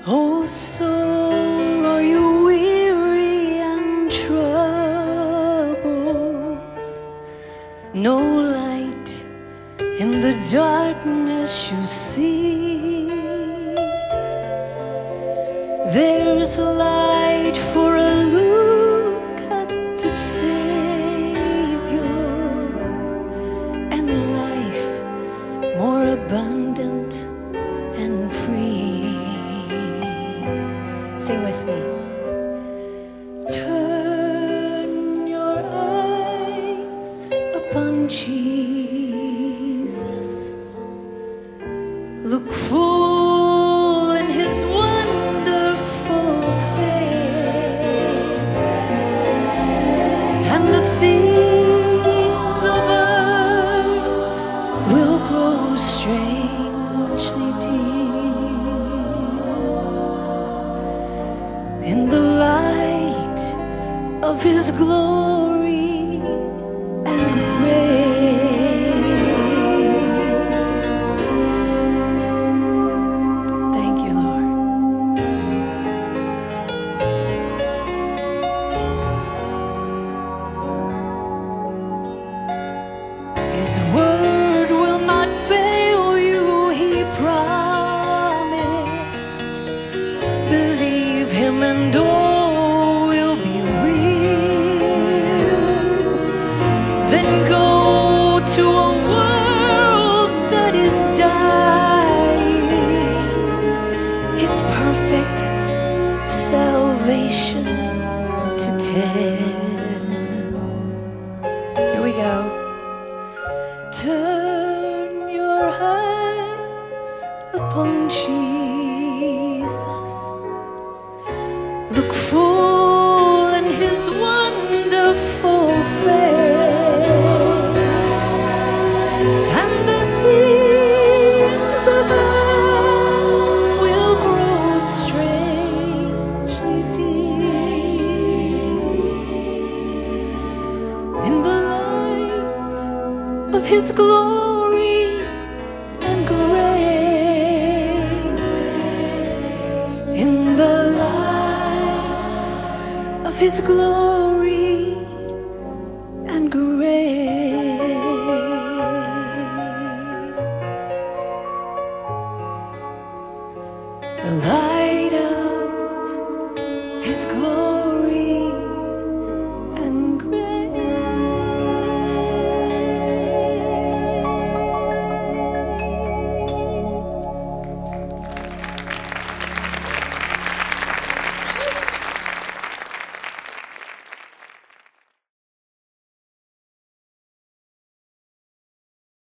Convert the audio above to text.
Oh soul, are you weary and troubled? No light in the darkness you see. There's light for a look at the Savior, and life more abundant and free. Sing with me. Turn your eyes upon Jesus. Look full in His wonderful face, and the things of earth will grow strangely deep in the light of His glory and grace. Thank you, Lord. His word will not fail you, He promised. Believe Him and all will be well. Then go to a world that is dying, His perfect salvation to tell. Here we go. Turn your eyes upon Jesus. Look full in His wonderful face, and the things of earth will grow strangely deep in the light of His glory and grace. In the light of His glory and grace. The light of His glory